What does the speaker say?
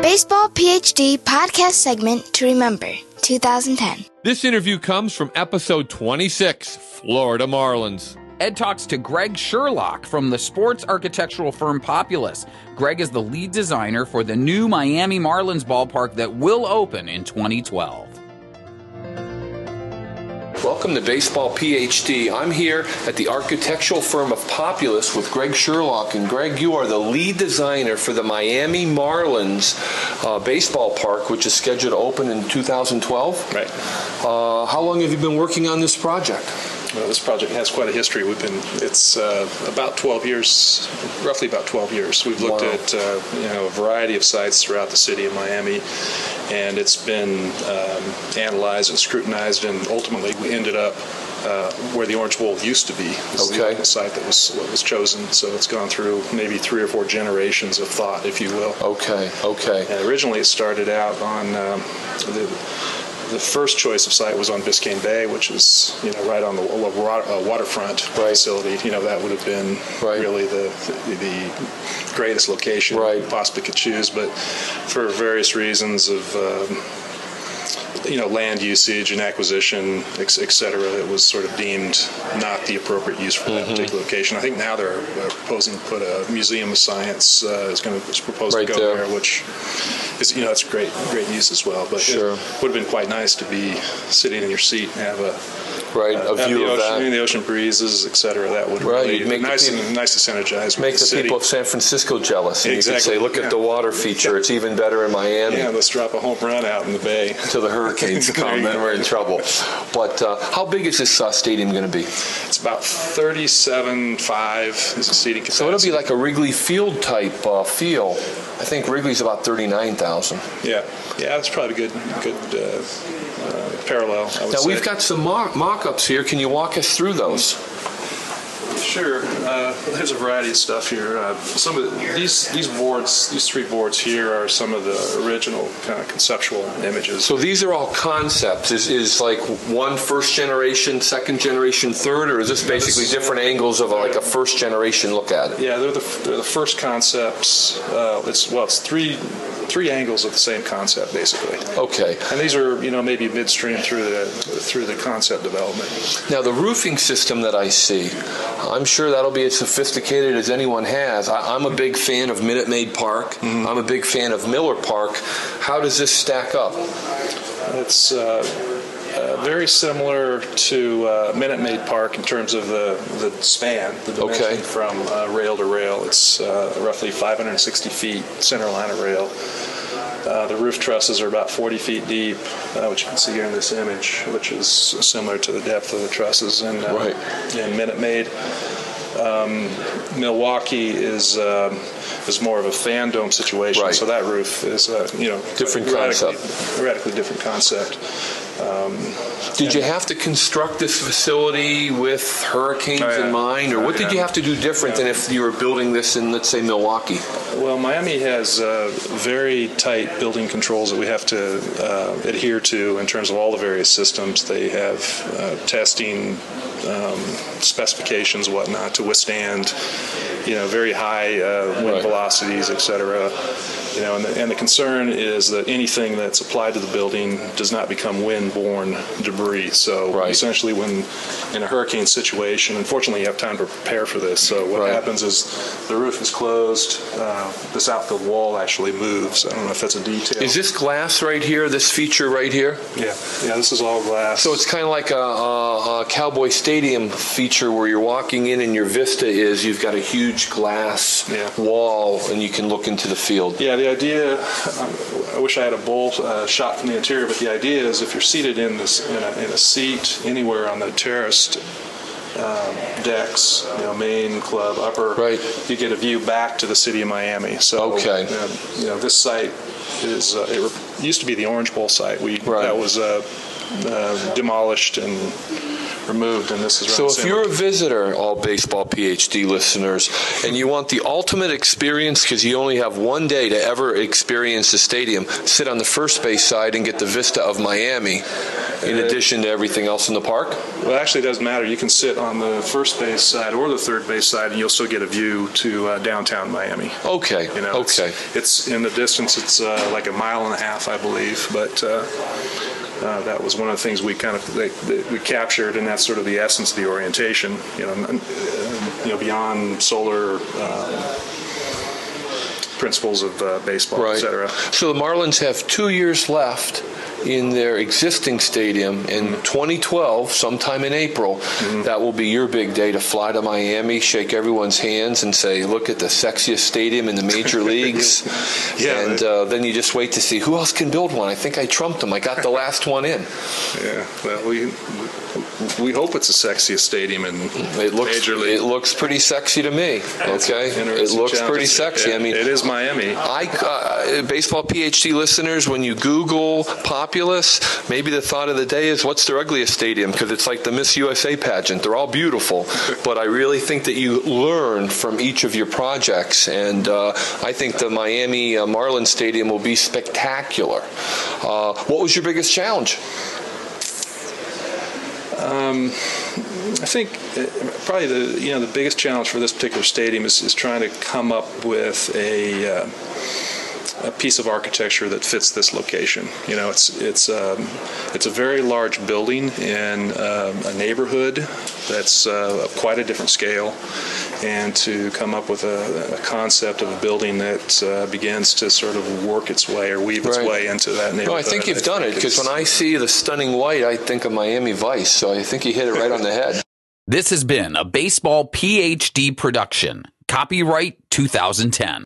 Baseball PhD podcast segment to remember, 2010. This interview comes from episode 26, Florida Marlins. Ed talks to Greg Sherlock from the sports architectural firm Populous. Greg is the lead designer for the new Miami Marlins ballpark that will open in 2012. Welcome to Baseball PhD. I'm here at the architectural firm of Populous with Greg Sherlock. And Greg, you are the lead designer for the Miami Marlins baseball park, which is scheduled to open in 2012. Right. How long have you been working on this project? Well, this project has quite a history. It's about 12 years, roughly about 12 years. We've looked at a variety of sites throughout the city of Miami, and it's been analyzed and scrutinized, and ultimately we ended up where the Orange Bowl used to be. This is the site that was chosen, so it's gone through maybe 3 or 4 generations of thought, if you will. Okay. And originally it started out on the first choice of site was on Biscayne Bay, which is right on the waterfront facility. That would have been really the greatest location we possibly could choose, but for various reasons of land usage and acquisition, et cetera, it was sort of deemed not the appropriate use for that particular location. I think now they're proposing to put a museum of science is proposed to go there, which is it's great use as well. But it would have been quite nice to be sitting in your seat and have a view of that, the ocean breezes, et cetera. That would really be nice to synergize. Make the people of San Francisco jealous. And you could say, look at the water feature. It's even better in Miami. Yeah, let's drop a home run out in the bay. Till the hurricanes come, then we're in trouble. But how big is this stadium going to be? It's about 37.5 is the seating capacity. So it'll be like a Wrigley Field type feel. I think Wrigley's about 39,000. Yeah, that's probably good parallel, I would say. Now, we've got some mock-ups here. Can you walk us through those? Sure. There's a variety of stuff here. Some of these 3 boards here are some of the original kind of conceptual images. So these are all concepts. Is like one first generation, second generation, third, or is this basically different angles of like a first generation look at it? Yeah, they're the first concepts. It's three angles of the same concept, basically. Okay. And these are, maybe midstream through the concept development. Now, the roofing system that I see, I'm sure that'll be as sophisticated as anyone has. I'm a big fan of Minute Maid Park. Mm-hmm. I'm a big fan of Miller Park. How does this stack up? It's very similar to Minute Maid Park in terms of the span, the dimension from rail to rail. It's roughly 560 feet, center line of rail. The roof trusses are about 40 feet deep, which you can see here in this image, which is similar to the depth of the trusses in Minute Maid. Milwaukee is more of a fan dome situation, so that roof is different concept, radically different concept. Did you have to construct this facility with hurricanes in mind, or what did you have to do different than if you were building this in, let's say, Milwaukee? Well, Miami has very tight building controls that we have to adhere to in terms of all the various systems. They have testing specifications, whatnot, to withstand, very high wind velocities, et cetera. And the concern is that anything that's applied to the building does not become wind-borne debris. So essentially, when in a hurricane situation, unfortunately, you have time to prepare for this. So what happens is the roof is closed. This outfield wall actually moves. I don't know if that's a detail. Is this glass right here? This feature right here? Yeah. This is all glass. So it's kind of like a Cowboy Stadium feature where you're walking in and your vista is you've got a huge glass wall and you can look into the field. Yeah. The idea, I wish I had a bowl shot from the interior, but the idea is if you're seated in a seat anywhere on the terraced decks, main, club, upper, you get a view back to the city of Miami. So, this site is it used to be the Orange Bowl site. That was demolished and removed, and this is so if you're a visitor, all Baseball PhD listeners, and you want the ultimate experience because you only have one day to ever experience the stadium, sit on the first base side and get the vista of Miami. in addition to everything else in the park? Well, actually, it doesn't matter. You can sit on the first base side or the third base side, and you'll still get a view to downtown Miami. Okay. Okay. It's in the distance. It's like a mile and a half, I believe, but that was one of the things we we captured, and that's sort of the essence of the orientation. Beyond solar principles of baseball, right. et cetera. So the Marlins have 2 years left in their existing stadium. In 2012, sometime in April, that will be your big day to fly to Miami, shake everyone's hands, and say, look at the sexiest stadium in the major leagues. Yeah, and then you just wait to see who else can build one. I think I trumped them. I got the last one in. Yeah, well, we hope it's the sexiest stadium in major league. It looks pretty sexy to me. Okay, it looks pretty sexy. Yeah, I mean, it is Miami. Baseball PhD listeners, when you Google Populous, maybe the thought of the day is, what's their ugliest stadium? Because it's like the Miss USA pageant. They're all beautiful, but I really think that you learn from each of your projects, and I think the Miami Marlins Stadium will be spectacular. What was your biggest challenge? I think probably the biggest challenge for this particular stadium is trying to come up with a piece of architecture that fits this location. It's a very large building in a neighborhood that's of quite a different scale, and to come up with a concept of a building that begins to sort of work its way or weave its way into that neighborhood. No, I think you've done it, because when I see the stunning white, I think of Miami Vice, so I think you hit it right on the head. This has been a Baseball PhD production. Copyright 2010.